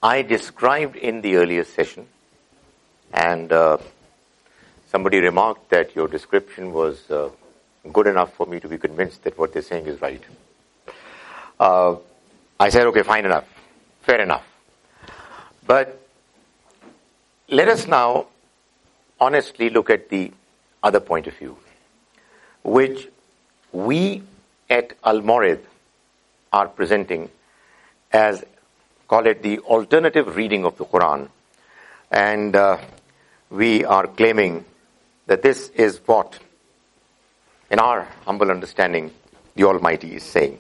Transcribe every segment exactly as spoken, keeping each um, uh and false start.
I described in the earlier session, and uh, somebody remarked that your description was uh, good enough for me to be convinced that what they're saying is right. Uh, I said, okay, fine enough, fair enough. But let us now honestly look at the other point of view, which we at Al-Mawrid are presenting as, call it the alternative reading of the Quran. And uh, we are claiming that this is what, in our humble understanding, the Almighty is saying.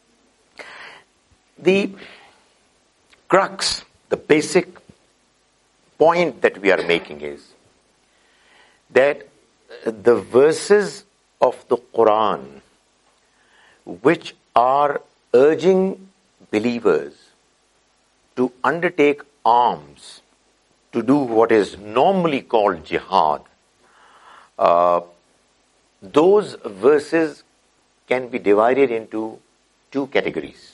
The crux, the basic point that we are making is that the verses of the Quran which are urging believers to undertake arms to do what is normally called jihad, uh, those verses can be divided into two categories.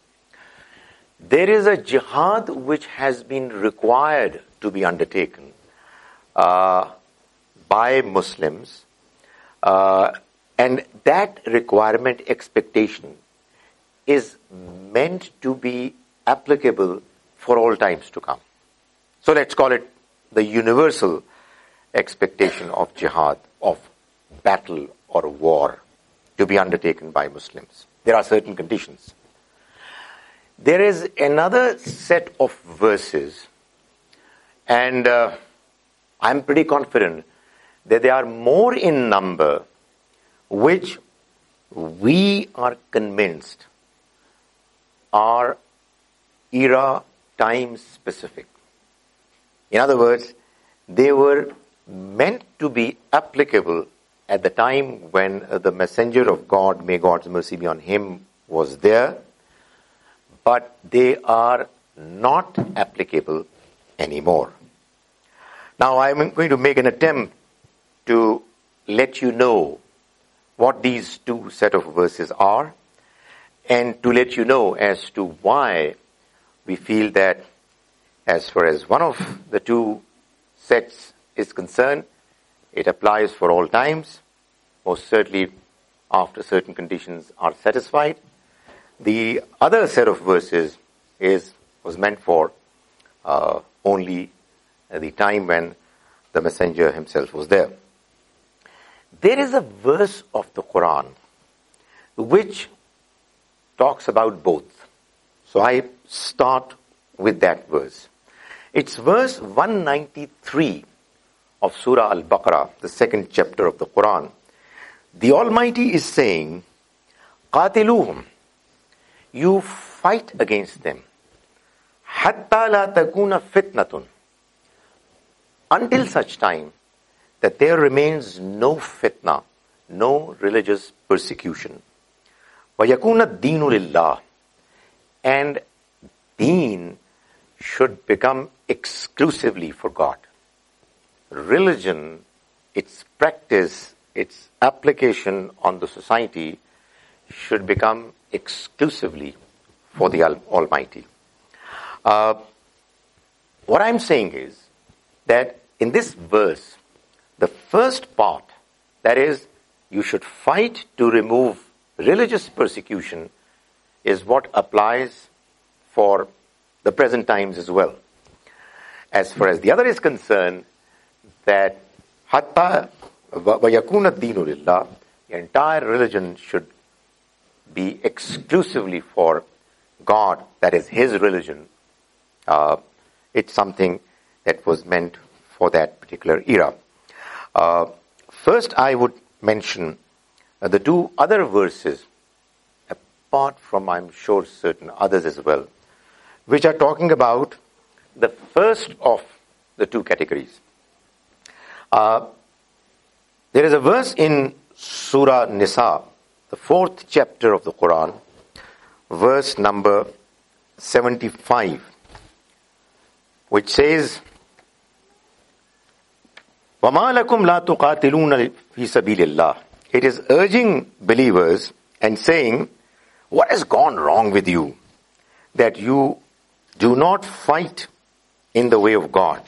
There is a jihad which has been required to be undertaken uh, by Muslims, uh, and that requirement expectation is meant to be applicable for all times to come. So let's call it the universal expectation of jihad, of battle or war to be undertaken by Muslims. There are certain conditions. There is another set of verses, and uh, I'm pretty confident that they are more in number, which we are convinced are era, time specific. In other words, they were meant to be applicable at the time when the messenger of God, may God's mercy be on him, was there, but they are not applicable anymore. Now I'm going to make an attempt to let you know what these two set of verses are, and to let you know as to why we feel that as far as one of the two sets is concerned, it applies for all times, most certainly after certain conditions are satisfied. The other set of verses is was meant for uh, only the time when the messenger himself was there. There is a verse of the Quran which talks about both. So I start with that verse. It's verse one ninety-three of Surah Al-Baqarah, the second chapter of the Quran. The Almighty is saying, قَاتِلُوهُمْ, you fight against them, حَتَّى لَا تَكُونَ فِتْنَةٌ, until such time that there remains no fitna, no religious persecution. وَيَكُونَ الدِّينُ لِلَّهِ, and deen should become exclusively for God. Religion, its practice, its application on the society should become exclusively for the Almighty. Uh, what I'm saying is that in this verse, the first part, that is, you should fight to remove religious persecution, is what applies for the present times as well. As far as the other is concerned, that hatta وَيَكُونَ الدِّينُ لِلَّهِ, the entire religion should be exclusively for God, that is His religion. Uh, it's something that was meant for that particular era. Uh, first, I would mention uh, the two other verses, apart from, I'm sure, certain others as well, which are talking about the first of the two categories. Uh, there is a verse in Surah Nisa, the fourth chapter of the Quran, verse number seventy-five, which says, وَمَا لَكُمْ لَا تُقَاتِلُونَ فِي سَبِيلِ اللَّهِ. It is urging believers and saying, what has gone wrong with you that you do not fight in the way of God.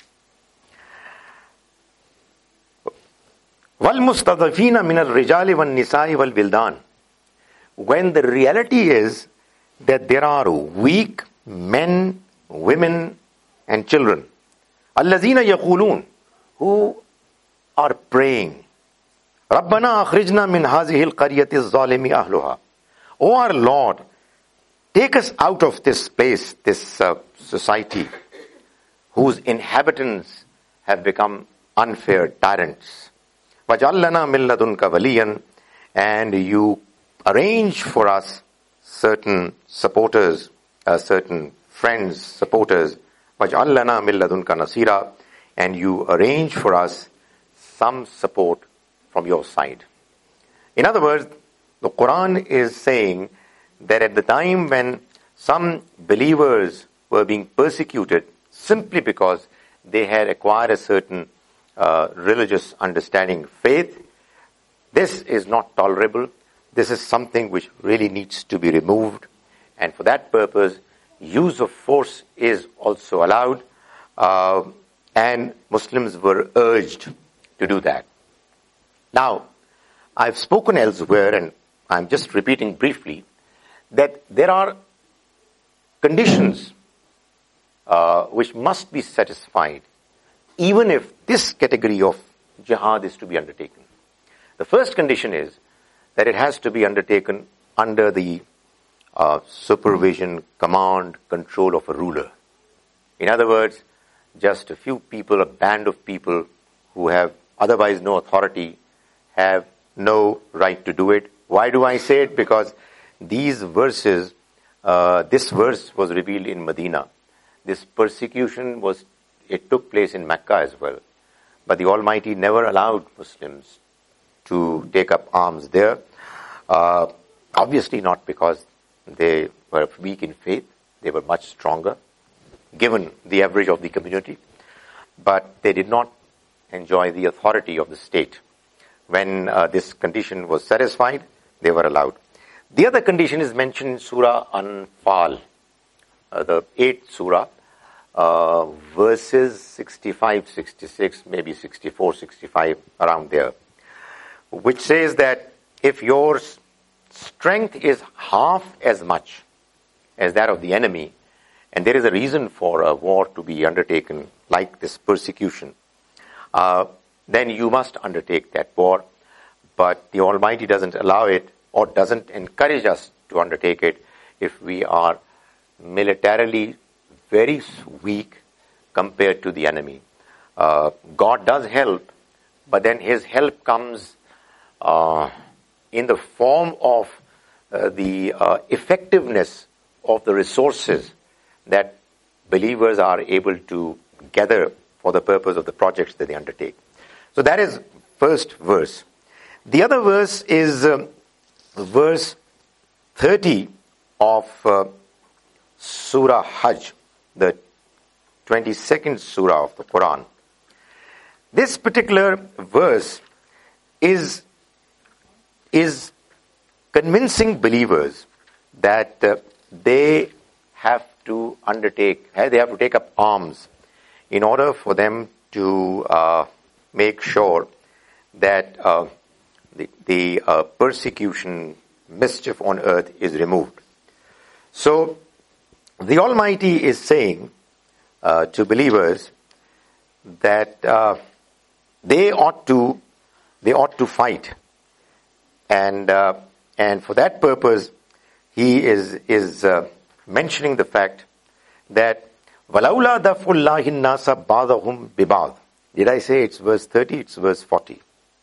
وَالْمُسْتَضَفِينَ مِنَ الرِّجَالِ وَالنِّسَاءِ وَالْوِلْدَانِ. When the reality is that there are weak men, women, and children, الَّذِينَ يَقُولُونَ, who are praying, رَبَّنَا أَخْرِجْنَا مِنْ هَذِهِ الْقَرْيَةِ الظَّالِمِ أَهْلُهَا. O our Lord, take us out of this place, this uh, society, whose inhabitants have become unfair tyrants. وَجْعَلْ لَنَا مِن لَّدُنْكَ وَلِيًّا, and you arrange for us certain supporters, uh, certain friends, supporters. وَجْعَلْ لَنَا مِن لَّدُنْكَ نَصِيرًا, and you arrange for us some support from your side. In other words, the Quran is saying that at the time when some believers were being persecuted simply because they had acquired a certain uh, religious understanding, faith, this is not tolerable. This is something which really needs to be removed. And for that purpose, use of force is also allowed. Uh, and Muslims were urged to do that. Now, I've spoken elsewhere, and I'm just repeating briefly, that there are conditions uh, which must be satisfied even if this category of jihad is to be undertaken. The first condition is that it has to be undertaken under the uh, supervision, command, control of a ruler. In other words, just a few people, a band of people who have otherwise no authority, have no right to do it. Why do I say it? Because these verses, uh, this verse was revealed in Medina. This persecution was, it took place in Mecca as well. But the Almighty never allowed Muslims to take up arms there. Uh, obviously not because they were weak in faith. They were much stronger, given the average of the community. But they did not enjoy the authority of the state. When uh, this condition was satisfied, they were allowed. The other condition is mentioned in Surah Anfal, uh, the eighth surah, uh, verses sixty-five, sixty-six, maybe sixty-four, sixty-five, around there, which says that if your strength is half as much as that of the enemy, and there is a reason for a war to be undertaken like this persecution, uh, then you must undertake that war. But the Almighty doesn't allow it or doesn't encourage us to undertake it if we are militarily very weak compared to the enemy. Uh, God does help, but then His help comes uh, in the form of uh, the uh, effectiveness of the resources that believers are able to gather for the purpose of the projects that they undertake. So that is first verse. The other verse is uh, verse thirty of uh, Surah Hajj, the twenty-second surah of the Quran. This particular verse is, is convincing believers that uh, they have to undertake, they have to take up arms in order for them to uh, make sure that uh, the, the uh, persecution, mischief on earth is removed. So, the Almighty is saying uh, to believers that uh, they ought to, they ought to fight, and uh, and for that purpose, He is is uh, mentioning the fact that وَلَوْلَا دَفْعُ اللَّهِ النَّاسَ بَعْضَهُمْ بِبَعْضٍ. Did I say it's verse thirty? It's verse forty.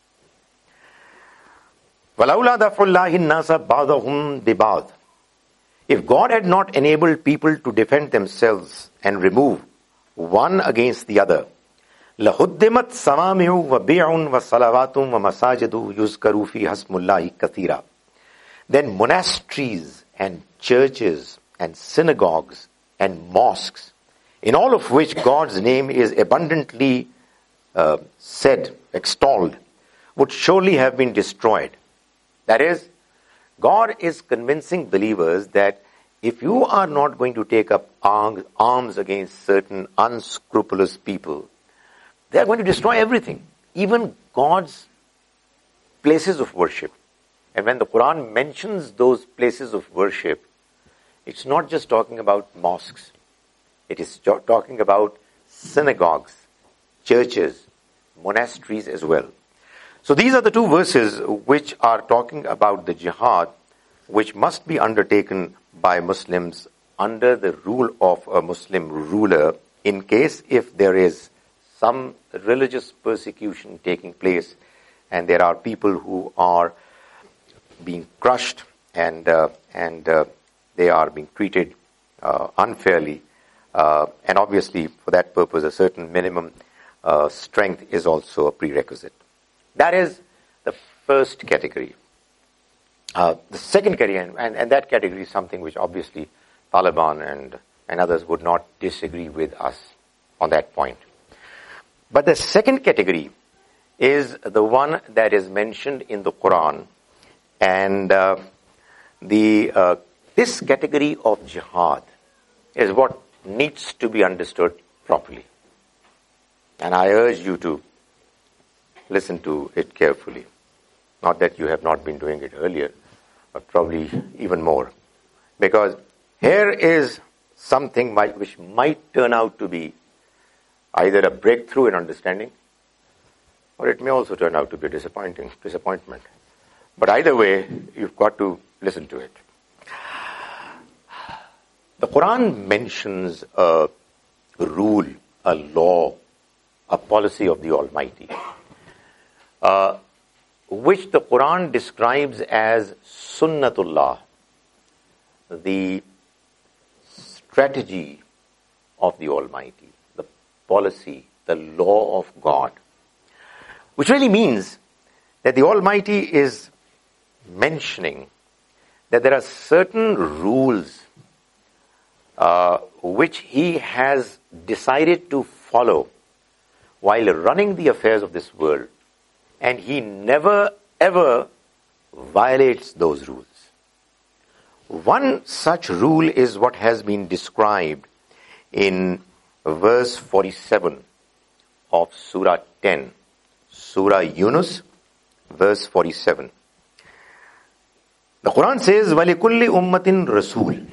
وَلَوْلَا دَفْعُ اللَّهِ النَّاسَ بَعْضَهُمْ بِبَعْضٍ. If God had not enabled people to defend themselves and remove one against the other, لَهُدِّمَتْ صَوَامِعُ وَبِيعٌ وَصَلَوَاتٌ وَمَسَاجِدُ يُذْكَرُ فِيهَا اسْمُ اللَّهِ كَثِيرًا. Then monasteries and churches and synagogues and mosques, in all of which God's name is abundantly uh, said, extolled, would surely have been destroyed. That is, God is convincing believers that if you are not going to take up arms against certain unscrupulous people, they are going to destroy everything, even God's places of worship. And when the Quran mentions those places of worship, it's not just talking about mosques. It is talking about synagogues, churches, monasteries as well. So these are the two verses which are talking about the jihad, which must be undertaken by Muslims under the rule of a Muslim ruler in case if there is some religious persecution taking place and there are people who are being crushed and uh, and uh, they are being treated uh, unfairly. Uh, and obviously, for that purpose, a certain minimum uh, strength is also a prerequisite. That is the first category. Uh, the second category, and, and, and that category is something which obviously Taliban and, and others would not disagree with us on that point. But the second category is the one that is mentioned in the Quran. And uh, the uh, this category of jihad is what needs to be understood properly. And I urge you to listen to it carefully. Not that you have not been doing it earlier, but probably even more. Because here is something might, which might turn out to be either a breakthrough in understanding, or it may also turn out to be a disappointing disappointment. But either way, you've got to listen to it. The Quran mentions a rule, a law, a policy of the Almighty, uh, which the Quran describes as Sunnatullah, the strategy of the Almighty, the policy, the law of God, which really means that the Almighty is mentioning that there are certain rules uh, which He has decided to follow while running the affairs of this world, and He never ever violates those rules. One such rule is what has been described in verse forty-seven of Surah ten, Surah Yunus, verse forty-seven. The Quran says, وَلِكُلِّ أُمَّةٍ رَسُولٍ.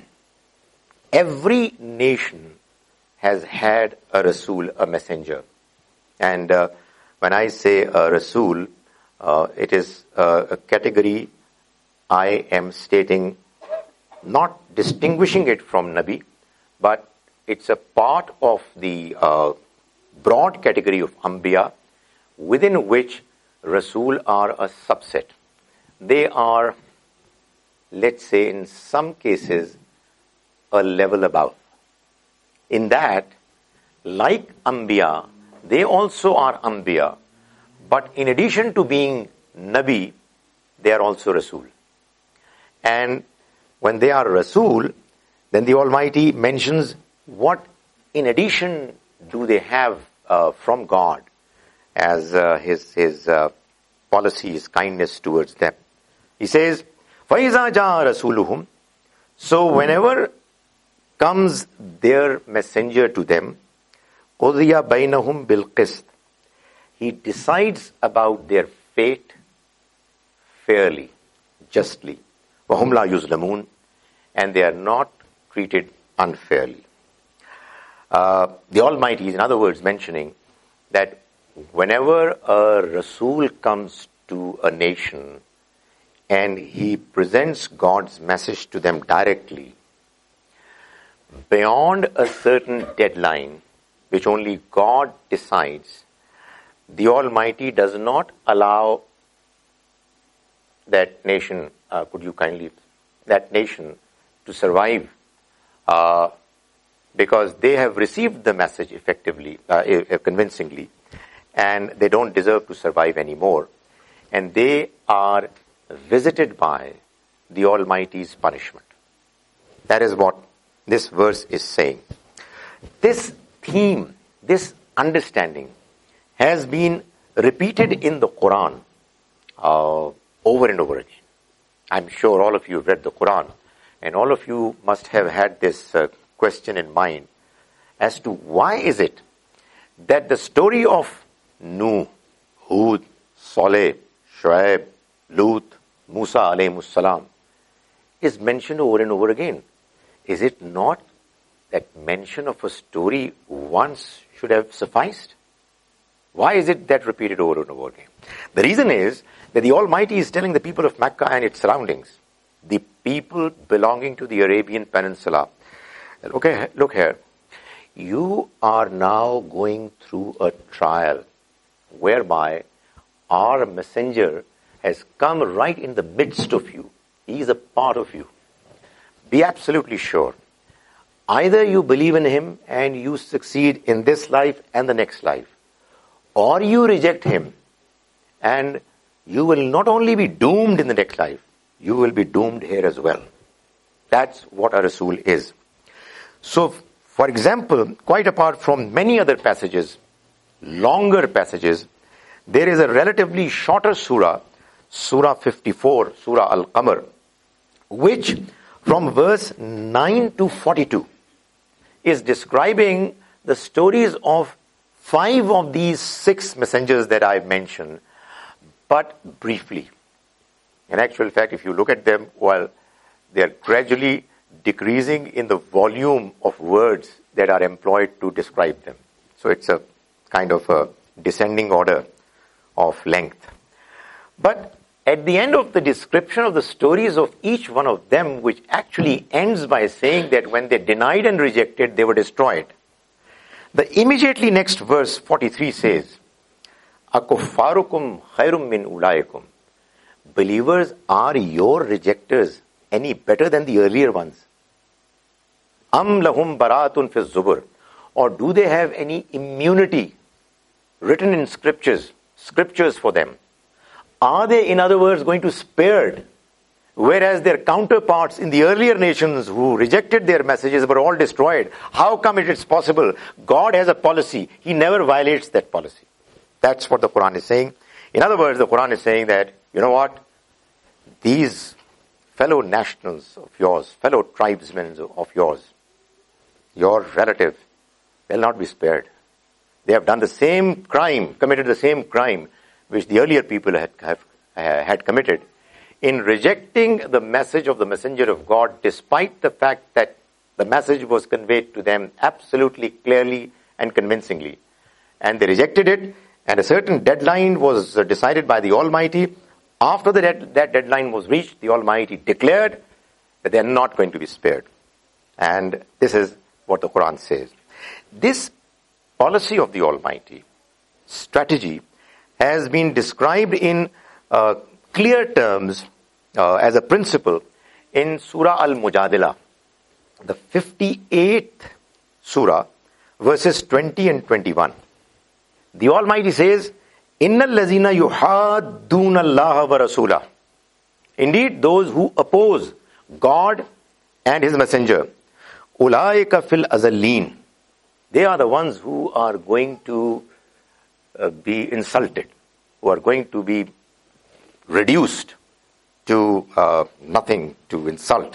Every nation has had a Rasul, a messenger. And uh, when I say a Rasul, uh, it is uh, a category I am stating, not distinguishing it from Nabi, but it's a part of the uh, broad category of Anbiya, within which Rasul are a subset. They are, let's say, in some cases, a level above. In that, like Anbiya, they also are Anbiya, but in addition to being Nabi, they are also Rasul. And when they are Rasul, then the Almighty mentions what in addition do they have uh, from God as uh, His, his uh, policy, His kindness towards them. He says, فَإِذَا جَاءَ رَسُولُهُمْ. So whenever comes their messenger to them, قُضِيَ بَيْنَهُمْ بِالْقِسْطِ. He decides about their fate fairly, justly. وَهُمْ لَا يُظْلَمُونَ. And they are not treated unfairly. Uh, the Almighty is, in other words, mentioning that whenever a Rasul comes to a nation and he presents God's message to them directly, beyond a certain deadline, which only God decides, the Almighty does not allow that nation, uh, could you kindly, that nation to survive uh, because they have received the message effectively, uh, convincingly, and they don't deserve to survive anymore. And they are visited by the Almighty's punishment. That is what this verse is saying. This theme, this understanding has been repeated in the Quran uh, over and over again. I'm sure all of you have read the Quran. And all of you must have had this uh, question in mind as to why is it that the story of Nuh, Hud, Saleh, Shuaib, Lut, Musa alayhimus salam is mentioned over and over again. Is it not that mention of a story once should have sufficed? Why is it that repeated over and over again? The reason is that the Almighty is telling the people of Mecca and its surroundings, the people belonging to the Arabian Peninsula, okay, look here, you are now going through a trial whereby our messenger has come right in the midst of you. He is a part of you. Be absolutely sure. Either you believe in him and you succeed in this life and the next life, or you reject him and you will not only be doomed in the next life, you will be doomed here as well. That's what a Rasul is. So, for example, quite apart from many other passages, longer passages, there is a relatively shorter surah, Surah fifty-four, Surah Al-Qamar, which from verse nine to forty-two is describing the stories of five of these six messengers that I've mentioned, but briefly. In actual fact, if you look at them, well, they are gradually decreasing in the volume of words that are employed to describe them. So it's a kind of a descending order of length. But at the end of the description of the stories of each one of them, which actually ends by saying that when they denied and rejected, they were destroyed. The immediately next verse, forty-three, says, Akuffarukum khairum min ulaikum. Believers, are your rejectors any better than the earlier ones? Am lahum baratun fi zubur. Or do they have any immunity written in scriptures, scriptures for them? Are they, in other words, going to spared? Whereas their counterparts in the earlier nations who rejected their messages were all destroyed. How come it is possible? God has a policy. He never violates that policy. That's what the Quran is saying. In other words, the Quran is saying that, you know what? These fellow nationals of yours, fellow tribesmen of yours, your relative, they'll not be spared. They have done the same crime, committed the same crime which the earlier people had, have, uh, had committed in rejecting the message of the messenger of God, despite the fact that the message was conveyed to them absolutely clearly and convincingly. And they rejected it, and a certain deadline was uh, decided by the Almighty. After the dead, that deadline was reached, the Almighty declared that they are not going to be spared. And this is what the Quran says. This policy of the Almighty, strategy, has been described in uh, clear terms uh, as a principle in Surah Al-Mujadila, the fifty-eighth Surah, verses twenty and twenty-one. The Almighty says, Inna allazina yuhadduna Allah wa rasulah. Indeed, those who oppose God and His Messenger, ulaika fil azalleen. They are the ones who are going to uh, be insulted, who are going to be reduced to uh, nothing, to insult.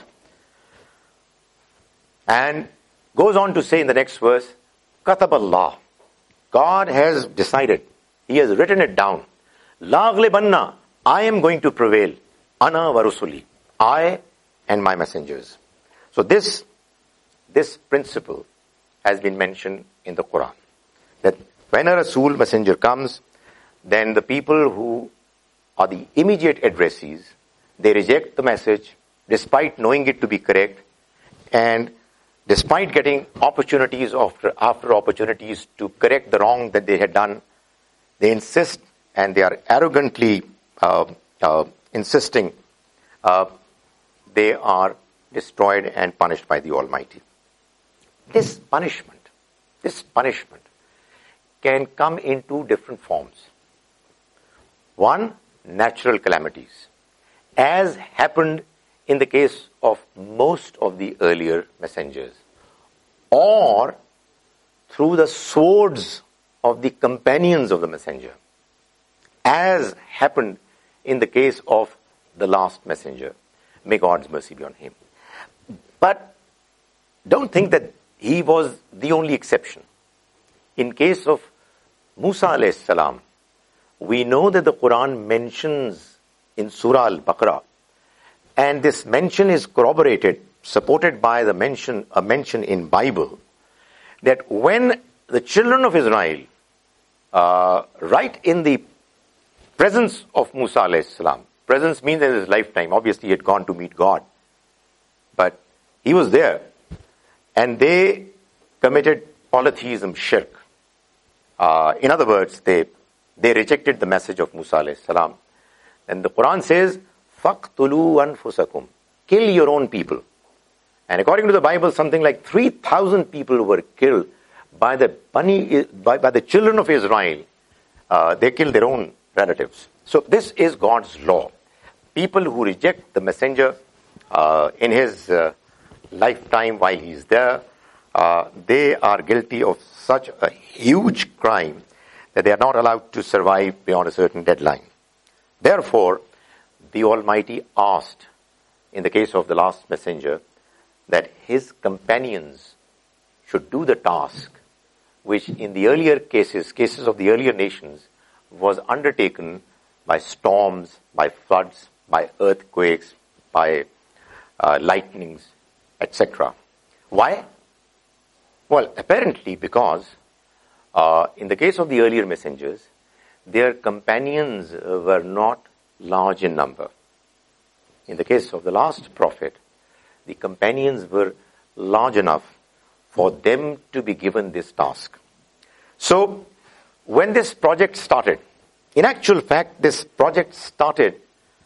And goes on to say in the next verse, Kataballah. God has decided. He has written it down. La ghlibanna. I am going to prevail. Ana wa rusuli. I and my messengers. So this, this principle has been mentioned in the Quran. That when a Rasul messenger comes, then the people who are the immediate addressees, they reject the message despite knowing it to be correct, and despite getting opportunities after, after opportunities to correct the wrong that they had done, they insist and they are arrogantly uh, uh, insisting uh, they are destroyed and punished by the Almighty. This punishment, this punishment can come in two different forms. One, natural calamities, as happened in the case of most of the earlier messengers, or through the swords of the companions of the messenger, as happened in the case of the last messenger. May God's mercy be on him. But don't think that he was the only exception. In case of Musa alayhi salam, we know that the Quran mentions in Surah Al-Baqarah, and this mention is corroborated, supported by the mention, a mention in Bible, that when the children of Israel, uh, right in the presence of Musa alayhi salam, presence means in his lifetime, obviously he had gone to meet God, but he was there, and they committed polytheism, shirk. Uh, in other words, they they rejected the message of Musa alayhi salam. And the Quran says, فَقْتُلُوا أَنفُسَكُمْ, kill your own people. And according to the Bible, something like three thousand people were killed by the bunny, by, by the children of Israel. Uh, they killed their own relatives. So this is God's law. People who reject the messenger uh, in his uh, lifetime while he's there, uh, they are guilty of such a huge crime that they are not allowed to survive beyond a certain deadline. Therefore, the Almighty asked, in the case of the last messenger, that his companions should do the task which in the earlier cases, cases of the earlier nations, was undertaken by storms, by floods, by earthquakes, by uh, lightnings, et cetera. Why? Well, apparently because uh, in the case of the earlier messengers, their companions uh, were not large in number. In the case of the last prophet, the companions were large enough for them to be given this task. So, when this project started, in actual fact, this project started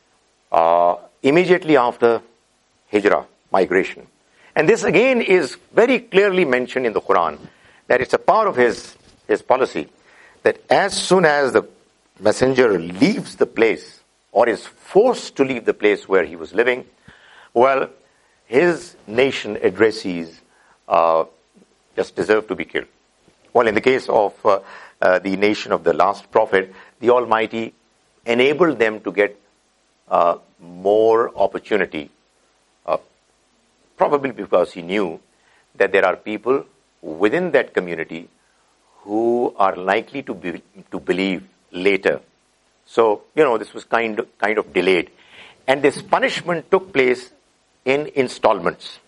uh, immediately after Hijrah, migration. And this again is very clearly mentioned in the Quran, that it's a part of his, his policy, that as soon as the messenger leaves the place, or is forced to leave the place where he was living, well, his nation addressees uh, just deserve to be killed. Well, in the case of uh, uh, the nation of the last prophet, the Almighty enabled them to get uh, more opportunity, uh, probably because he knew that there are people within that community who are likely to be, to believe later. So, you know, this was kind of, kind of delayed. And this punishment took place in installments.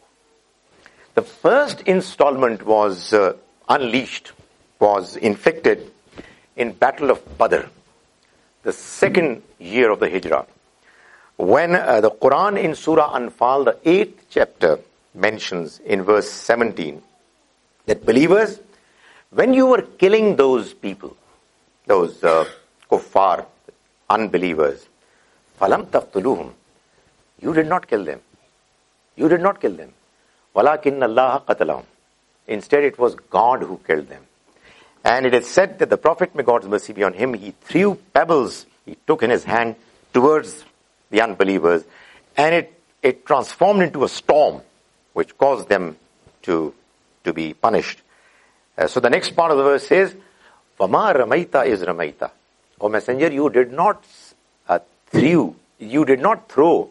The first installment was uh, unleashed, was inflicted in Battle of Badr, the second year of the Hijrah. When uh, the Quran in Surah Anfal, the eighth chapter, mentions in verse seventeen that believers, when you were killing those people, those uh, kuffar, unbelievers, falam taqtuluhum, you did not kill them. You did not kill them. Walakin Allah qatalahum. Instead, it was God who killed them. And it is said that the Prophet, may God's mercy be on him, he threw pebbles he took in his hand towards the unbelievers, and it, it transformed into a storm, which caused them to, to be punished. Uh, so the next part of the verse says, Vama ramaita is ramaita. O messenger, you did not uh, threw, you did not throw,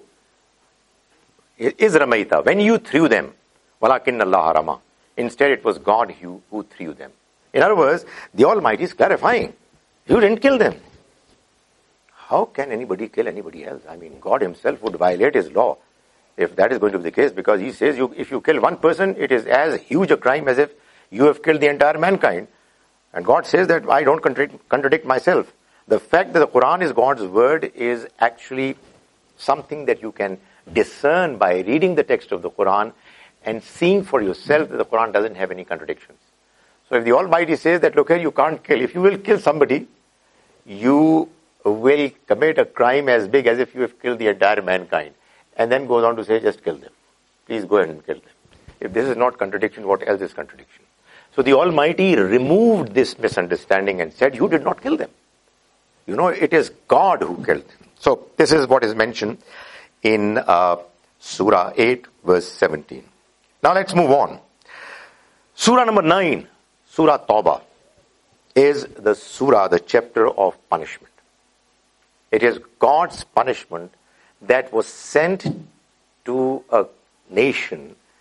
is ramaita, when you threw them, walakin Allah rama. Instead, it was God who, who threw them. In other words, the Almighty is clarifying, you didn't kill them. How can anybody kill anybody else? I mean, God himself would violate his law if that is going to be the case, because he says you, if you kill one person, it is as huge a crime as if you have killed the entire mankind. And God says that I don't contradict, contradict myself. The fact that the Quran is God's word is actually something that you can discern by reading the text of the Quran and seeing for yourself that the Quran doesn't have any contradictions. So if the Almighty says that, look here, you can't kill. If you will kill somebody, you will commit a crime as big as if you have killed the entire mankind. And then goes on to say, just kill them. Please go ahead and kill them. If this is not contradiction, what else is contradiction? So the Almighty removed this misunderstanding and said, you did not kill them. You know, it is God who killed them. So this is what is mentioned in uh, Surah eight, verse seventeen. Now let's move on. Surah number nine, Surah Tawbah, is the surah, the chapter of punishment. It is God's punishment that was sent to a nation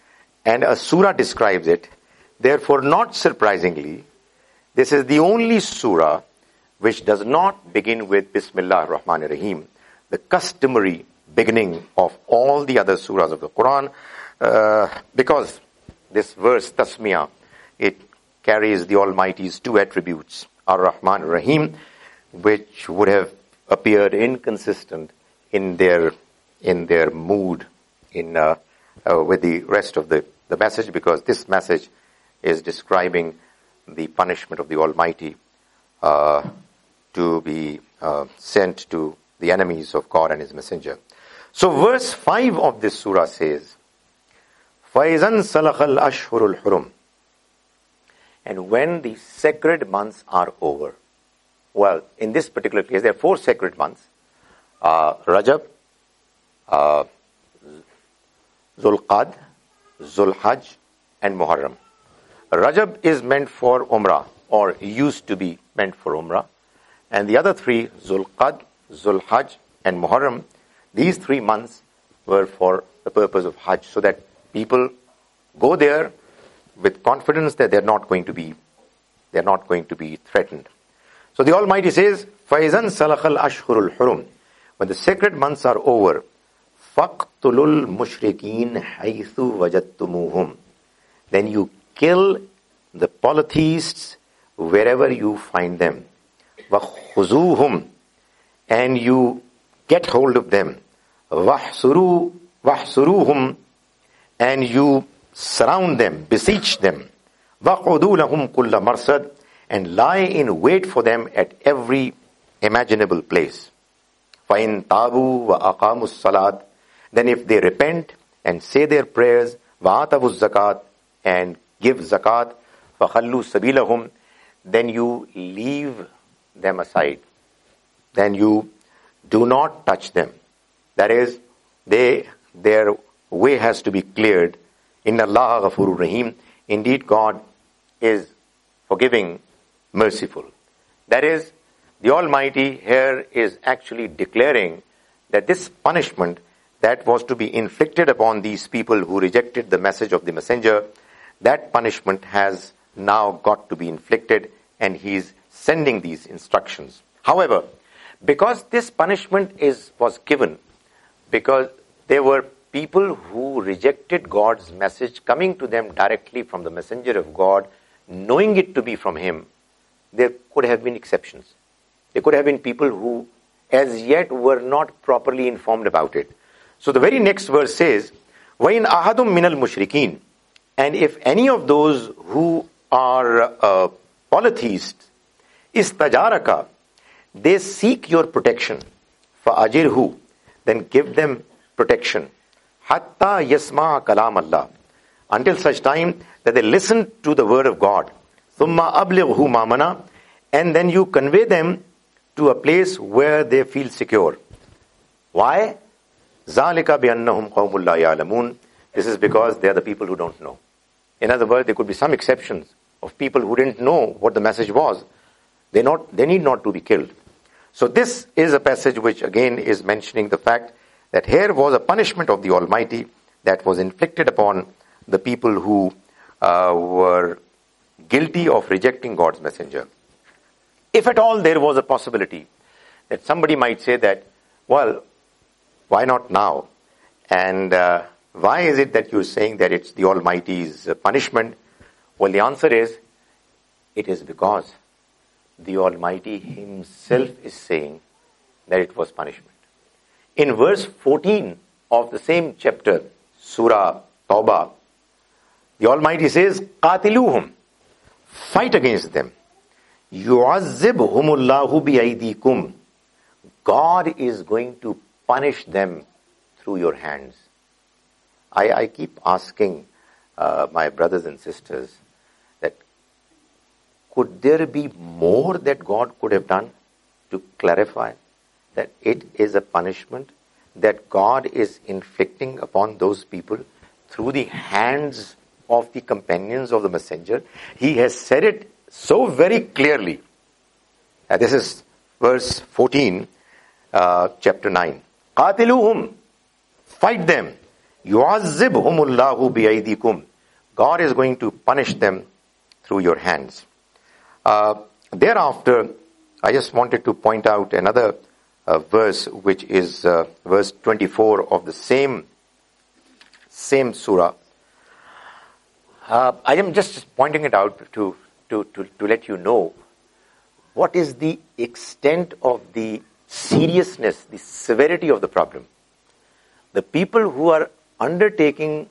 and a surah describes it. Therefore, not surprisingly, this is the only surah which does not begin with Bismillah ar-Rahman ar-Rahim, the customary beginning of all the other surahs of the Quran, uh, because this verse, Tasmiyah, it carries the Almighty's two attributes, Ar-Rahman ar-Rahim, which would have appeared inconsistent in their in their mood in uh, uh, with the rest of the, the message, because this message is describing the punishment of the Almighty uh, to be uh, sent to the enemies of God and His Messenger. So verse five of this surah says, فَإِذَنْ سَلَخَ الْأَشْهُرُ الْحُرُمُ. And when the sacred months are over, well, in this particular case, there are four sacred months, uh, Rajab, uh, Zulqad, Zulhajj, and Muharram. Rajab is meant for Umrah, or used to be meant for Umrah. And the other three, Zulqad, Zulhajj, and Muharram, these three months were for the purpose of Hajj, so that people go there with confidence that they're not going to be, they're not going to be threatened. So the Almighty says, فَإِذَنْ سَلَخَ الْأَشْهُرُ الْحُرُمُ. When the sacred months are over, فَقْتُلُوا الْمُشْرِكِينَ حَيْثُ وَجَدْتُمُوهُمْ. Then you kill the polytheists wherever you find them. وَخُذُوهُمْ. And you get hold of them. وَحْصُرُوا وَحْصُرُوهُمْ. And you surround them, beseech them. وَقْعُدُوا لَهُمْ كُلَّ مَرْصَدٍ. And lie in wait for them at every imaginable place. فَإِن تَابُوا وَأَقَامُوا الصَّلَاةِ. Then if they repent and say their prayers, وَآتَوُوا الزَّكَاةِ, and give zakat, فَخَلُّوا سَبِيلَهُمْ. Then you leave them aside. Then you do not touch them. That is, they their way has to be cleared. Inna Allah ghafurur rahim. Indeed, God is forgiving, merciful. That is, the Almighty here is actually declaring that this punishment that was to be inflicted upon these people who rejected the message of the messenger, that punishment has now got to be inflicted, and He is sending these instructions. However, because this punishment is was given, because there were people who rejected God's message coming to them directly from the messenger of God, knowing it to be from Him, there could have been exceptions. There could have been people who as yet were not properly informed about it. So the very next verse says, وَإِنْ أَحَدٌ مِّنَ الْمُشْرِكِينَ. And if any of those who are uh, polytheists, istajaraka, they seek your protection, فَأَجِرْهُ, then give them protection, hatta yasma kalam Allah, until such time that they listen to the word of God, thumma ablighu mamana, and then you convey them to a place where they feel secure. Why? Zalika biannahum qawmun la ya'lamun. This is because they are the people who don't know. In other words, there could be some exceptions of people who didn't know what the message was. They not they need not to be killed. So this is a passage which again is mentioning the fact that here was a punishment of the Almighty that was inflicted upon the people who uh, were guilty of rejecting God's messenger. If at all there was a possibility that somebody might say that, well, why not now? And uh, why is it that you're saying that it's the Almighty's uh, punishment? Well, the answer is, it is because the Almighty Himself is saying that it was punishment. In verse fourteen of the same chapter, Surah Tawbah, the Almighty says, قَاتِلُوهُمْ, fight against them. يُعَذِّبْهُمُ اللَّهُ بِأَيْدِيكُمْ, God is going to punish them through your hands. I, I keep asking uh, my brothers and sisters that could there be more that God could have done to clarify that it is a punishment that God is inflicting upon those people through the hands of the companions of the messenger? He has said it so very clearly. Uh, this is verse fourteen, uh, chapter nine. قَاتِلُوهُمْ, fight them. يُعَذِّبْهُمُ اللَّهُ بِأَيْدِيكُمْ, God is going to punish them through your hands. Uh, thereafter, I just wanted to point out another uh, verse, which is uh, verse twenty-four of the same, same surah. Uh, I am just pointing it out to, to, to, to let you know what is the extent of the seriousness, the severity of the problem. The people who are undertaking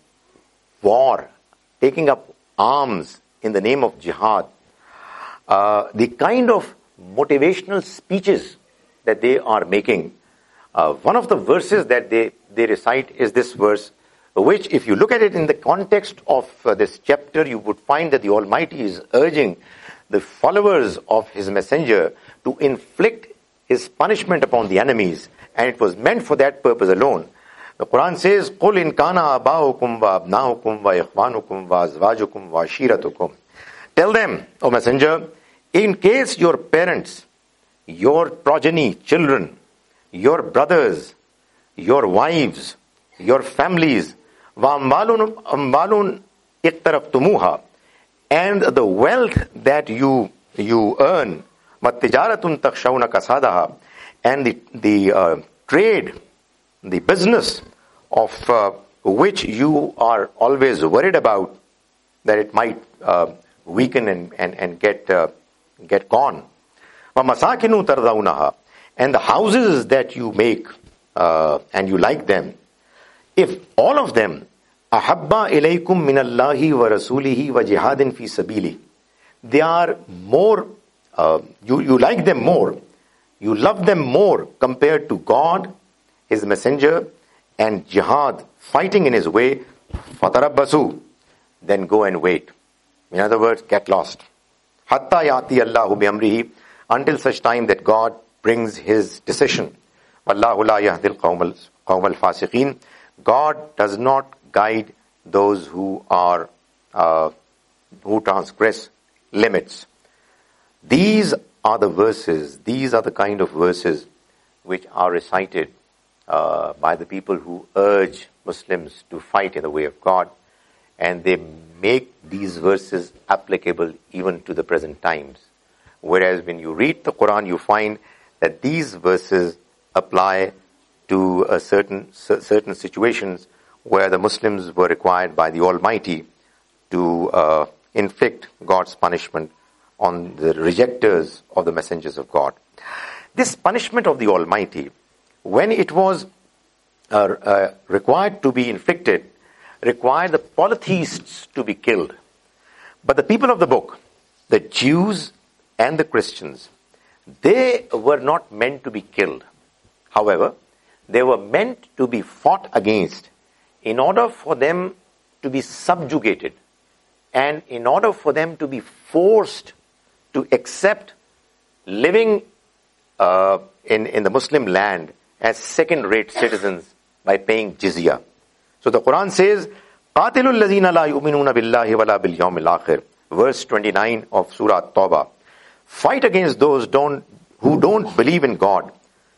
war, taking up arms in the name of jihad, uh, the kind of motivational speeches that they are making, uh, one of the verses that they, they recite is this verse, which if you look at it in the context of uh, this chapter, you would find that the Almighty is urging the followers of His messenger to inflict His punishment upon the enemies, and it was meant for that purpose alone. The Quran says, قُلْ إِنْ كَانَ آبَاؤُكُمْ وَأَبْنَاؤُكُمْ وَإِخْوَانُكُمْ وَأَزْوَاجُكُمْ وَعَشِيرَتُكُمْ. Tell them, O Messenger, in case your parents, your progeny, children, your brothers, your wives, your families, وَأَمْوَالٌ أَمْوَالٌ اقْتَرَفْتُمُوهَا, and the wealth that you you earn, وَالتِّجَارَةٌ تَخْشَوْنَ كَسَادَهَا, and the, the uh, trade, the business of uh, which you are always worried about that it might uh, weaken and, and, and get uh, get gone. وَمَسَاكِنُ تَرْضَوْنَهَا, and the houses that you make uh, and you like them, if all of them أَحَبَّ إِلَيْكُمْ مِنَ اللَّهِ وَرَسُولِهِ وَجِهَادٍ فِي سَبِيلِهِ, they are more, uh, you, you like them more, you love them more compared to God, His messenger, and jihad, fighting in His way, فَتَرَبَّسُوا, then go and wait. In other words, get lost. حَتَّى يَأْتِيَ اللَّهُ بِأَمْرِهِ, until such time that God brings His decision. وَاللَّهُ لَا يَهْدِي الْقَوْمَ الْفَاسِقِينَ, God does not guide those who are uh, who transgress limits. These are the verses, these are the kind of verses which are recited uh, by the people who urge Muslims to fight in the way of God, and they make these verses applicable even to the present times. Whereas when you read the Quran, you find that these verses apply to a certain certain situations where the Muslims were required by the Almighty to uh, inflict God's punishment on the rejectors of the messengers of God. This punishment of the Almighty, when it was uh, uh, required to be inflicted, required the polytheists to be killed. But the people of the book, the Jews and the Christians, they were not meant to be killed. However, they were meant to be fought against in order for them to be subjugated and in order for them to be forced to accept living uh, in, in the Muslim land as second-rate citizens by paying jizya. So the Quran says, قَاتِلُوا الَّذِينَ لَا يُؤْمِنُونَ بِاللَّهِ وَلَا بِالْيَوْمِ الْآخِرِ, verse twenty-nine of Surah Tawbah. Fight against those don't, who don't believe in God,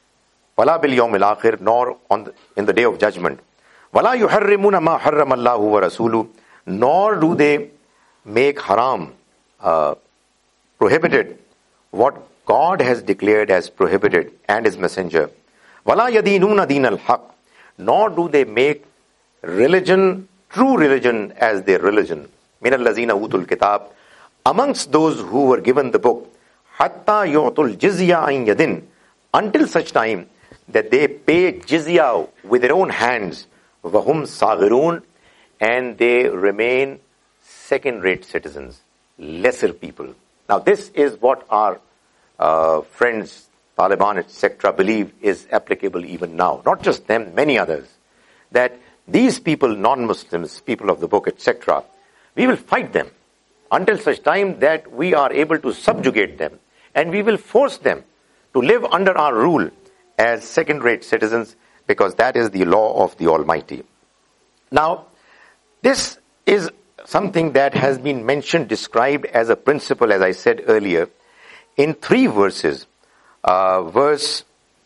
وَلَا بِالْيَوْمِ الْآخِرِ, nor on the, in the day of judgment. وَلَا يُحَرِّمُونَ مَا حَرَّمَ اللَّهُ وَرَسُولُهُ, nor do they make haram, uh, prohibited, what God has declared as prohibited and His messenger. وَلَا يَدِينُونَ دِينَ الْحَقِّ, nor do they make religion, true religion, as their religion. مِنَ الَّذِينَ أُوتُوا الْكِتَابِ, amongst those who were given the book, حَتَّى يُعْطُوا الْجِزْيَةَ عَنْ يَدٍ, until such time that they pay jizya with their own hands, وَهُمْ صَاغِرُونَ, and they remain second-rate citizens, lesser people. Now this is what our uh, friends, Taliban, et cetera, believe is applicable even now. Not just them, many others. That these people, non-Muslims, people of the book, et cetera, we will fight them until such time that we are able to subjugate them, and we will force them to live under our rule as second-rate citizens, because that is the law of the Almighty. Now, this is something that has been mentioned, described as a principle, as I said earlier, in three verses. Uh, verse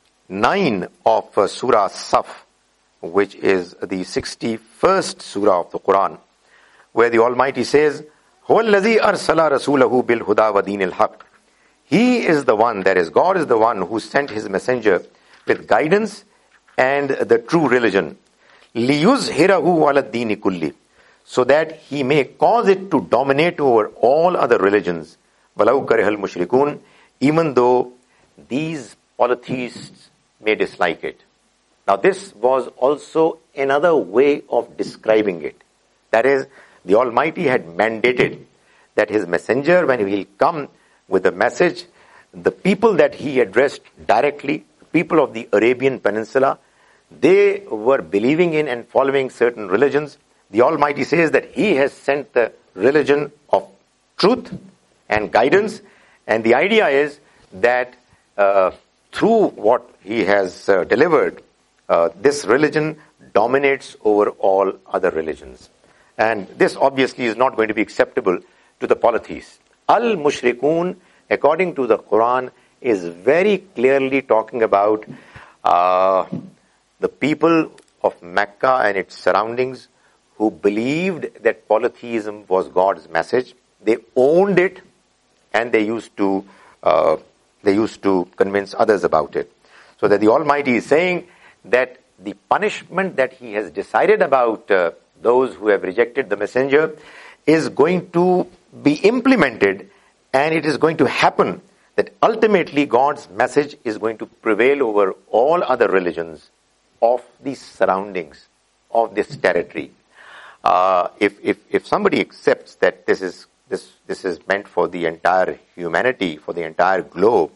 nine of uh, Surah Saf, which is the sixty-first Surah of the Quran, where the Almighty says, هُوَ الَّذِي أَرْسَلَ رَسُولَهُ بِالْهُدَى وَدِينِ الْحَقِّ. He is the one, that is, God is the one who sent His messenger with guidance and the true religion. لِيُزْهِرَهُ عَلَى الدِّينِ كُلِّهِ, so that He may cause it to dominate over all other religions. وَلَوْ كَرِهَ الْمُشْرِكُونَ, even though these polytheists may dislike it. Now this was also another way of describing it. That is, the Almighty had mandated that His messenger, when He will come with a message, the people that He addressed directly, people of the Arabian Peninsula, they were believing in and following certain religions. The Almighty says that He has sent the religion of truth and guidance, and the idea is that uh, through what He has uh, delivered, uh, this religion dominates over all other religions. And this obviously is not going to be acceptable to the polytheists. Al-Mushrikun, according to the Quran, is very clearly talking about uh, the people of Mecca and its surroundings who believed that polytheism was God's message. They owned it, and they used to uh, they used to convince others about it. So that the Almighty is saying that the punishment that He has decided about uh, those who have rejected the messenger is going to be implemented, and it is going to happen that ultimately God's message is going to prevail over all other religions of these surroundings, of this territory. Uh, if, if, if somebody accepts that this is this this is meant for the entire humanity, for the entire globe,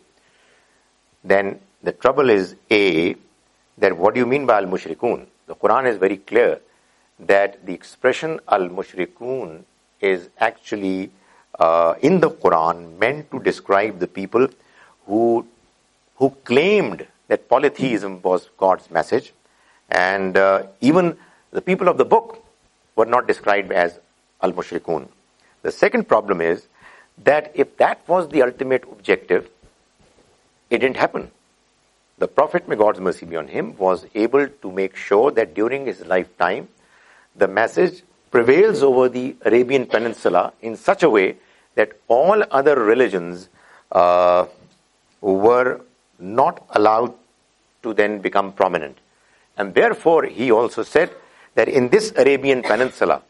then the trouble is, A, that what do you mean by al-mushrikun? The Quran is very clear that the expression al-mushrikun is actually uh, in the Quran meant to describe the people who who claimed that polytheism was God's message, and uh, even the people of the book were not described as al-mushrikun. The second problem is that if that was the ultimate objective, it didn't happen. The Prophet, may God's mercy be on him, was able to make sure that during his lifetime, the message prevails over the Arabian Peninsula in such a way that all other religions uh, were not allowed to then become prominent. And therefore, he also said that in this Arabian Peninsula,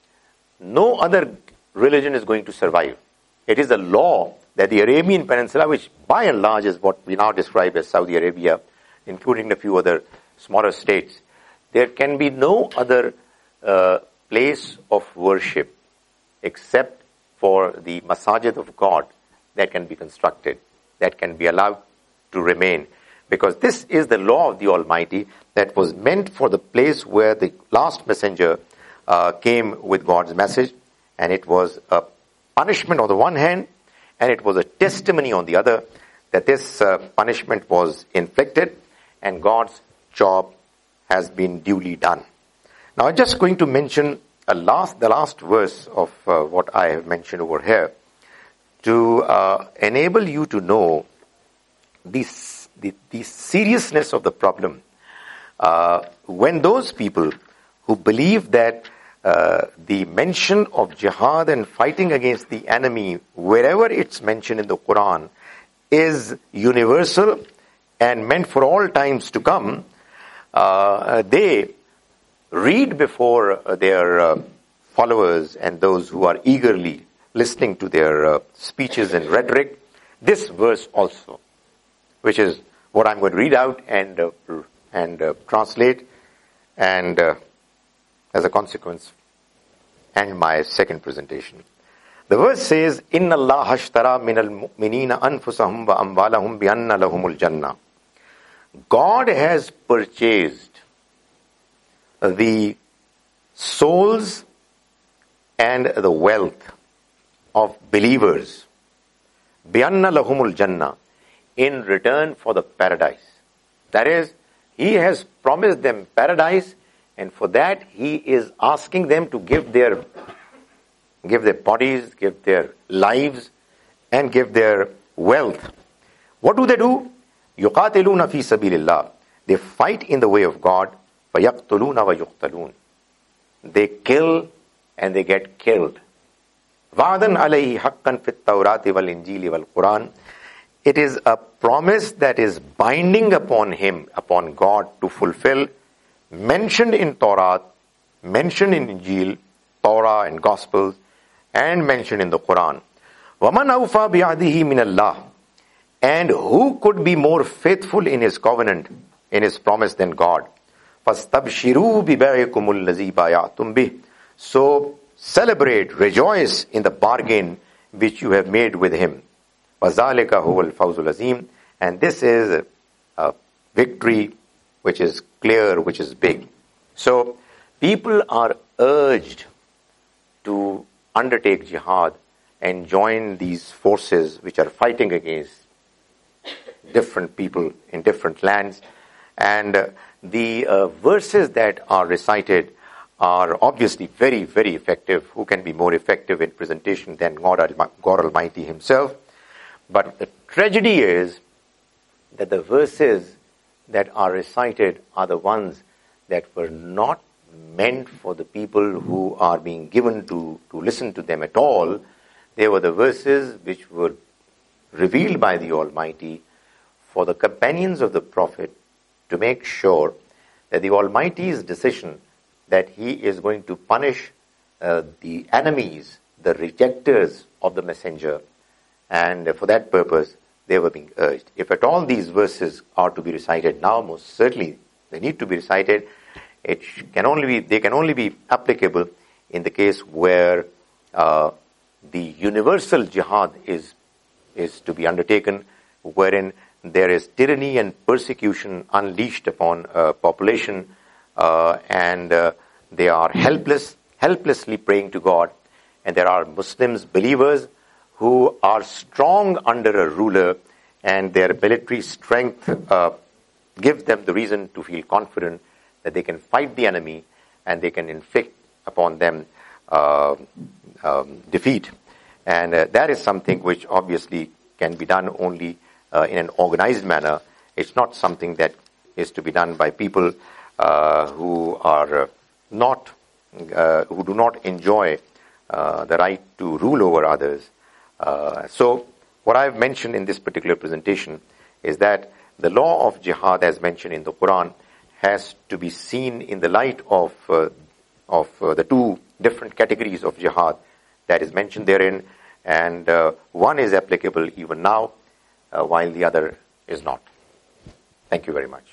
no other religion is going to survive. It is a law that the Arabian Peninsula, which by and large is what we now describe as Saudi Arabia, including a few other smaller states, there can be no other uh, place of worship except for the masajid of God that can be constructed, that can be allowed to remain. Because this is the law of the Almighty that was meant for the place where the last messenger uh, came with God's message, and it was a punishment on the one hand, and it was a testimony on the other that this uh, punishment was inflicted and God's job has been duly done. Now I'm just going to mention a last, the last verse of uh, what I have mentioned over here to uh, enable you to know the, the, the seriousness of the problem. Uh, when those people who believe that Uh, the mention of jihad and fighting against the enemy, wherever it's mentioned in the Quran, is universal and meant for all times to come, uh, they read before their uh, followers and those who are eagerly listening to their uh, speeches and rhetoric, this verse also, which is what I'm going to read out and uh, and uh, translate, and uh, as a consequence, and my second presentation. The verse says, Inna Allah hashtara minal mu'minina anfusahum wa amwalahum bi anna lahumul jannah. God has purchased the souls and the wealth of believers bi anna lahumul jannah in return for the paradise. That is, He has promised them paradise, and for that, He is asking them to give their give their bodies, give their lives, and give their wealth. What do they do? يُقَاتِلُونَ فِي سَبِيلِ اللَّهِ. They fight in the way of God. وَيَقْتُلُونَ وَيُقْتَلُونَ. They kill and they get killed. وَعْدًا عَلَيْهِ حَقًّا فِي التَّوْرَاةِ وَالْإِنْجِيلِ وَالْقُرْآنِ. It is a promise that is binding upon him, upon God, to fulfill, mentioned in Torah, mentioned in Injil, Torah and Gospels, and mentioned in the Quran. وَمَنْ أَوْفَى بِعَهْدِهِ مِنَ اللَّهِ. And who could be more faithful in his covenant, in his promise than God? فَاسْتَبْشِرُوا بِبَيْعِكُمُ الَّذِي بَايَعْتُمْ بِهِ. So celebrate, rejoice in the bargain which you have made with him. وَذَلِكَ هُوَ الْفَوْزُ الْعَظِيمُ. And this is a victory which is clear, which is big. So people are urged to undertake jihad and join these forces which are fighting against different people in different lands. And uh, the uh, verses that are recited are obviously very, very effective. Who can be more effective in presentation than God, God Almighty himself? But the tragedy is that the verses that are recited are the ones that were not meant for the people who are being given to, to listen to them at all. They were the verses which were revealed by the Almighty for the companions of the Prophet to make sure that the Almighty's decision that he is going to punish uh, the enemies, the rejectors of the messenger, and for that purpose they were being urged. If at all these verses are to be recited now, most certainly they need to be recited. It can only be, they can only be applicable in the case where uh, the universal jihad is is to be undertaken, wherein there is tyranny and persecution unleashed upon a population, uh, and uh, they are helpless, helplessly praying to God, and there are Muslims, believers, who are strong under a ruler, and their military strength uh, gives them the reason to feel confident that they can fight the enemy and they can inflict upon them uh, um, defeat. And uh, that is something which obviously can be done only uh, in an organized manner. It's not something that is to be done by people uh, who are uh, not, uh, who do not enjoy uh, the right to rule over others. Uh, so what I've mentioned in this particular presentation is that the law of jihad, as mentioned in the Quran, has to be seen in the light of uh, of uh, the two different categories of jihad that is mentioned therein, and uh, one is applicable even now, uh, while the other is not. Thank you very much.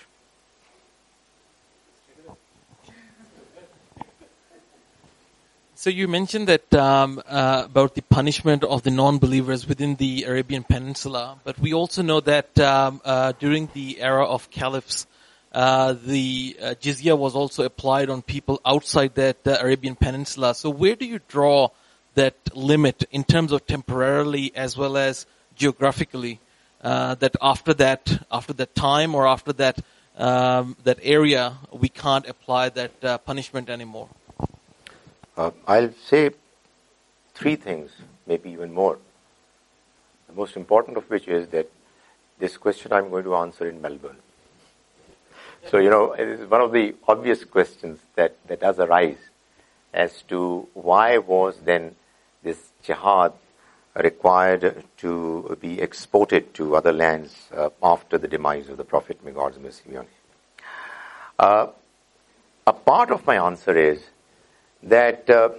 So you mentioned that um, uh, about the punishment of the non-believers within the Arabian Peninsula, but we also know that um, uh, during the era of caliphs, uh, the uh, jizya was also applied on people outside that uh, Arabian Peninsula. So where do you draw that limit in terms of temporarily as well as geographically? Uh, that after that, after that time or after that um, that area, we can't apply that uh, punishment anymore. Uh, I'll say three things, maybe even more. The most important of which is that this question I'm going to answer in Melbourne. So, you know, it is one of the obvious questions that, that does arise as to why was then this jihad required to be exported to other lands uh, after the demise of the Prophet, may God's mercy be on him. Uh, a part of my answer is that uh,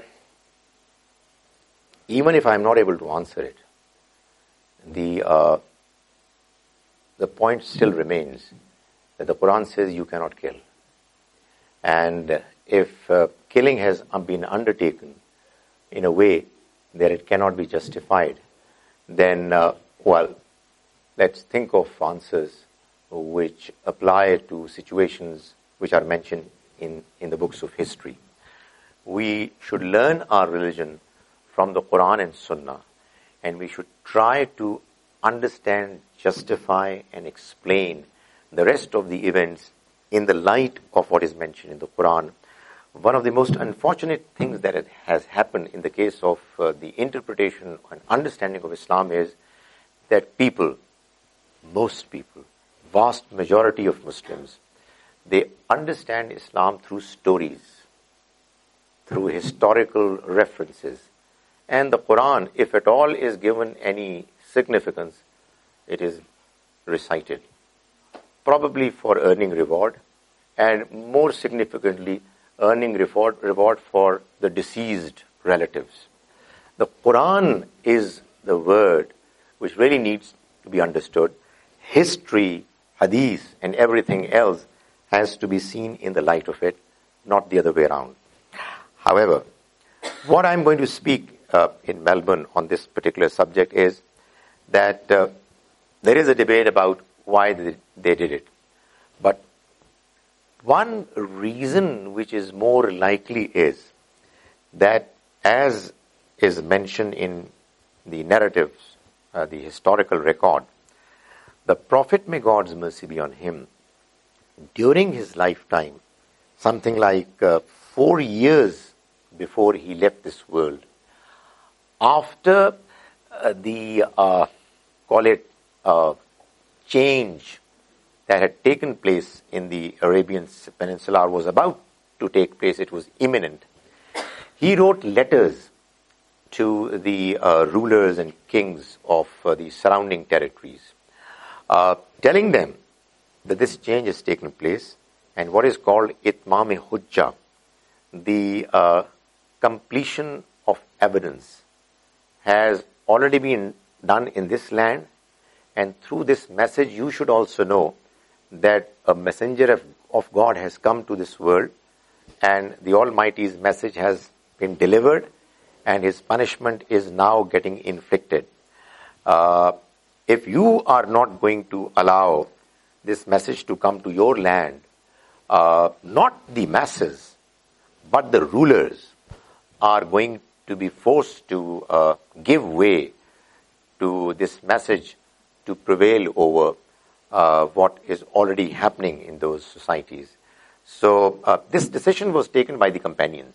even if I'm not able to answer it, the uh, the point still remains that the Quran says you cannot kill. And if uh, killing has been undertaken in a way that it cannot be justified, then, uh, well, let's think of answers which apply to situations which are mentioned in, in the books of history. We should learn our religion from the Quran and Sunnah, and we should try to understand, justify, and explain the rest of the events in the light of what is mentioned in the Quran. One of the most unfortunate things that has happened in the case of uh, the interpretation and understanding of Islam is that people, most people, vast majority of Muslims, they understand Islam through stories, through historical references. And the Quran, if at all is given any significance, it is recited, probably for earning reward, and more significantly, earning reward, reward for the deceased relatives. The Quran is the word which really needs to be understood. History, hadith, and everything else has to be seen in the light of it, not the other way around. However, what I'm going to speak uh, in Melbourne on this particular subject is that uh, there is a debate about why they, they did it. But one reason which is more likely is that, as is mentioned in the narratives, uh, the historical record, the Prophet, may God's mercy be on him, during his lifetime, something like uh, four years before he left this world, after uh, the, uh, call it, uh, change that had taken place in the Arabian Peninsula, or was about to take place, it was imminent, he wrote letters to the uh, rulers and kings of uh, the surrounding territories, uh, telling them that this change has taken place, and what is called Itmam-e-Hujjah, the uh, completion of evidence, has already been done in this land, and through this message you should also know that a messenger of, of God has come to this world, and the Almighty's message has been delivered, and his punishment is now getting inflicted. Uh, if you are not going to allow this message to come to your land, uh, not the masses, but the rulers are going to be forced to uh, give way to this message to prevail over uh, what is already happening in those societies. So uh, this decision was taken by the companions.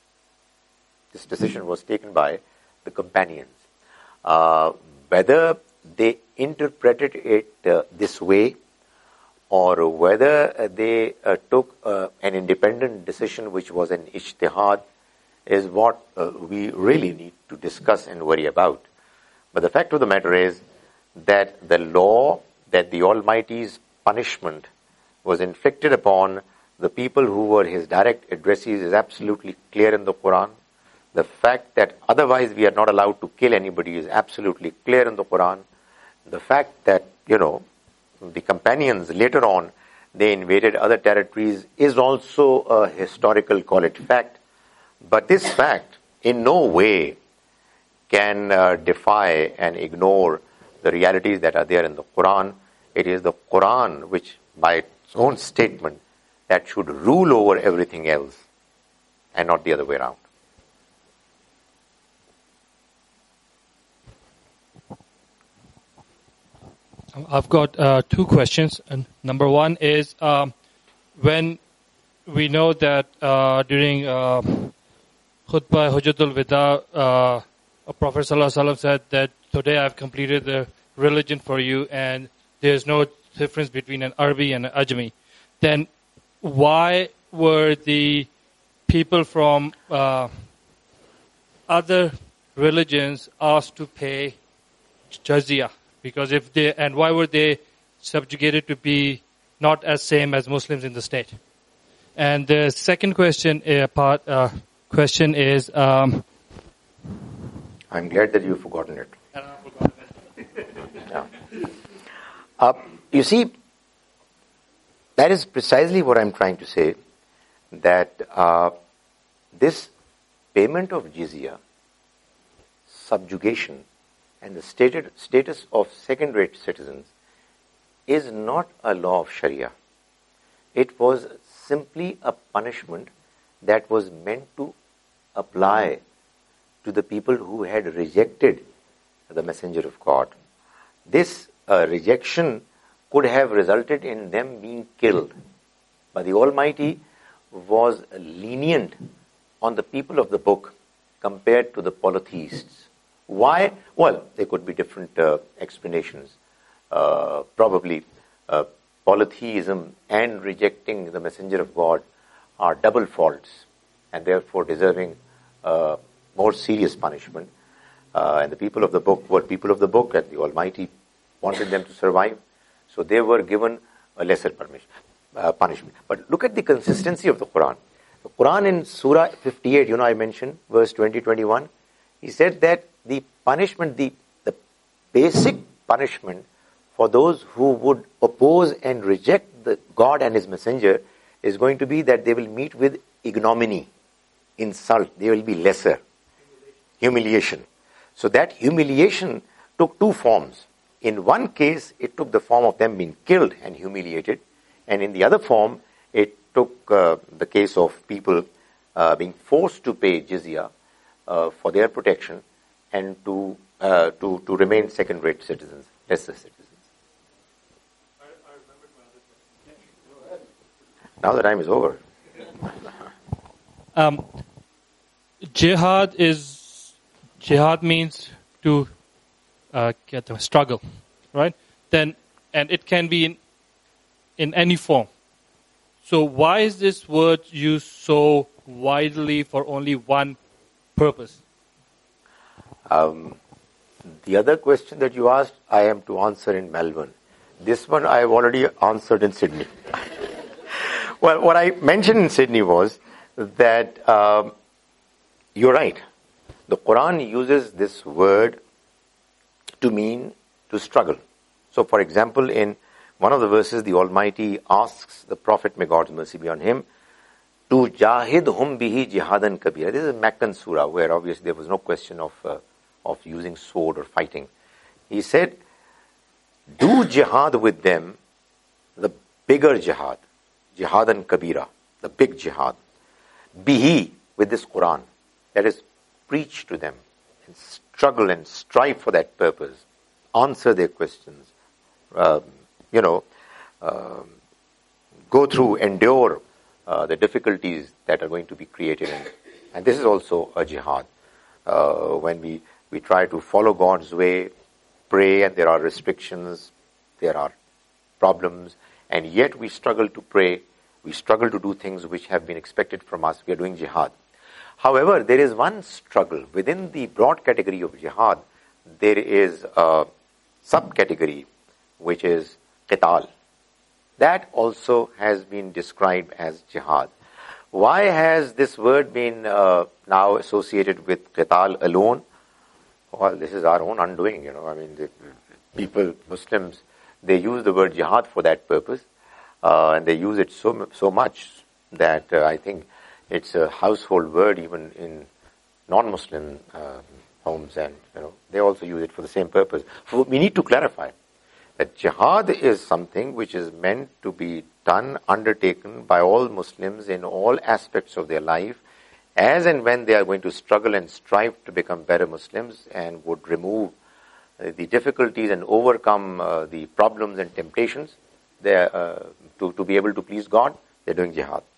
This decision was taken by the companions. Uh, whether they interpreted it uh, this way, or whether uh, they uh, took uh, an independent decision which was an ijtihad, is what uh, we really need to discuss and worry about. But the fact of the matter is that the law, that the Almighty's punishment was inflicted upon the people who were his direct addressees, is absolutely clear in the Quran. The fact that otherwise we are not allowed to kill anybody is absolutely clear in the Quran. The fact that, you know, the companions later on, they invaded other territories, is also a historical, call it, fact. But this fact in no way can uh, defy and ignore the realities that are there in the Quran. It is the Quran which, by its own statement, that should rule over everything else, and not the other way around. I've got uh, two questions. And number one is, um, when we know that uh, during uh, Khutbah Hujjatul Wida, uh, Prophet Sallallahu Alaihi Wasallam said that today I've completed the religion for you, and there's no difference between an Arabi and an Ajami. Then why were the people from uh, other religions asked to pay jizya? Because if they, and why were they subjugated to be not as same as Muslims in the state? And the second question, uh, part uh, question is. Um, I'm glad that you've forgotten it. And I forgot it. Yeah. Uh, you see, that is precisely what I'm trying to say. That uh, this payment of jizya, subjugation, and the stated status of second-rate citizens is not a law of Sharia. It was simply a punishment that was meant to apply to the people who had rejected the messenger of God. This uh, rejection could have resulted in them being killed. But the Almighty was lenient on the people of the book compared to the polytheists. Why? Well, there could be different uh, explanations. Uh, probably uh, polytheism and rejecting the messenger of God are double faults. and therefore deserving uh, more serious punishment. Uh, and the people of the book were people of the book, and the Almighty wanted them to survive, so they were given a lesser permission, uh, punishment. But look at the consistency of the Quran. The Quran in Surah fifty-eight, you know, I mentioned, verse twenty, twenty-one, he said that the punishment, the, the basic punishment for those who would oppose and reject the God and His Messenger is going to be that they will meet with ignominy, insult, they will be lesser, humiliation. So that humiliation took two forms. In one case, it took the form of them being killed and humiliated, and in the other form, it took uh, the case of people uh, being forced to pay jizya uh, for their protection and to uh, to to remain second-rate citizens, lesser citizens. I, I remembered my other question. Now the time is over. Um, jihad is jihad means to uh, get a struggle, right? Then, and it can be in in any form. So why is this word used so widely for only one purpose? Um, the other question that you asked, I am to answer in Melbourne. This one I have already answered in Sydney. Well, what I mentioned in Sydney was that um, you're right. The Quran uses this word to mean to struggle. So, for example, in one of the verses, the Almighty asks the Prophet, may God's mercy be on him, to jahidhum bihi jihadan kabira. This is a Meccan surah where obviously there was no question of uh, of using sword or fighting. He said, do jihad with them, the bigger jihad, jihadan kabira, the big jihad. Bihi, with this Quran, that is, preach to them and struggle and strive for that purpose, answer their questions, uh, you know, uh, go through, endure uh, the difficulties that are going to be created. And, and this is also a jihad. Uh, when we, we try to follow God's way, pray, and there are restrictions, there are problems, and yet we struggle to pray, we struggle to do things which have been expected from us, we are doing jihad. However, there is one struggle. Within the broad category of jihad, there is a subcategory which is qital. That also has been described as jihad. Why has this word been uh, now associated with qital alone? Well, this is our own undoing, you know. I mean, the people, Muslims, they use the word jihad for that purpose, uh, and they use it so so much that uh, I think it's a household word even in non-Muslim uh, homes, and you know they also use it for the same purpose. So we need to clarify that jihad is something which is meant to be done, undertaken by all Muslims in all aspects of their life, as and when they are going to struggle and strive to become better Muslims and would remove uh, the difficulties and overcome uh, the problems and temptations they, uh, to, to be able to please God, they're doing jihad.